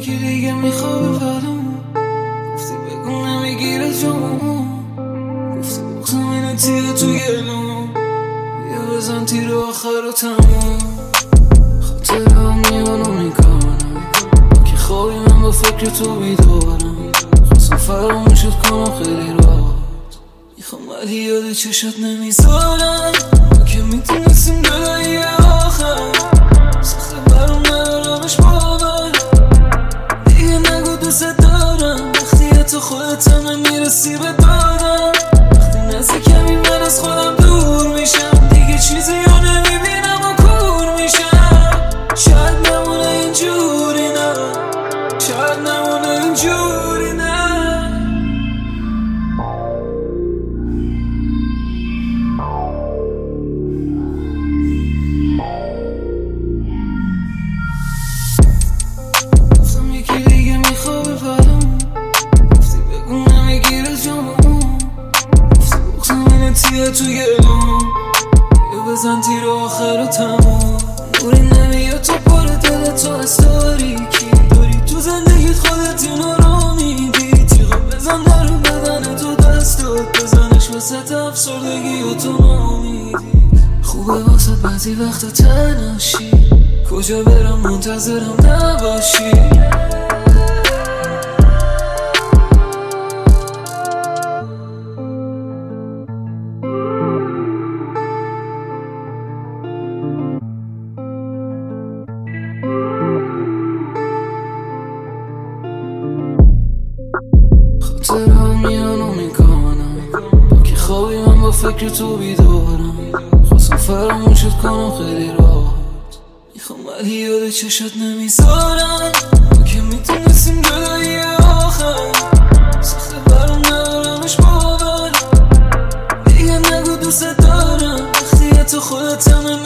یکی دیگه میخوابه برامون. گفتی بگو نمیگیره جامون، گفتی بغزم اینه تیره تو گلوم. بیا بزن تیر آخر و تموم. خاطره هم میانو میکنم که خوابی من با فکر تو بیدارم. خواستم فراموشت کنم خیلی راحت، میخوام ولی یاد چشات نمیذارم. ما که میتونستیم جدایی آخر، سخته برام ندارمش باور. دیگه نگو دوست دارم وقتی حتی خودت هم نمیرسی به دادم. وقتی نزدیکمی من از خودم دور میشم، دیگه چیزی رو نمیبینم و کور میشم. شاید نمونه اینجوری، نه شاید نمونه اینجوری، نه. گفتم یکی دیگه میخوابه برامون. گفتی بگو نمیگیره جامون، گفتی بغزم اینه تیره تو گلوم. بیا بزن تیر آخر و تموم. نوری نمیاد تو پر دلت تو از تاریکی، داری تو زندگیت خودت اینو رو میدی. تیغا بزن در بدن تو دستات، بزنش وسط افسردگی و تو نامیدی. خوبه واسه بعضی وقتا تنهاشی، کجا برم منتظرم نباشی. خاطره هم میانو میکنم که خوابی من با فکر تو بیدارم. خواستم فراموشت کنم خیلی راحت، میخوام ولی یاد چشات نمیذارم. ما که میتونستیم جدایی آخر، سخته برام ندارمش باور. دیگه نگو دوست دارم وقتی حتی خودت هم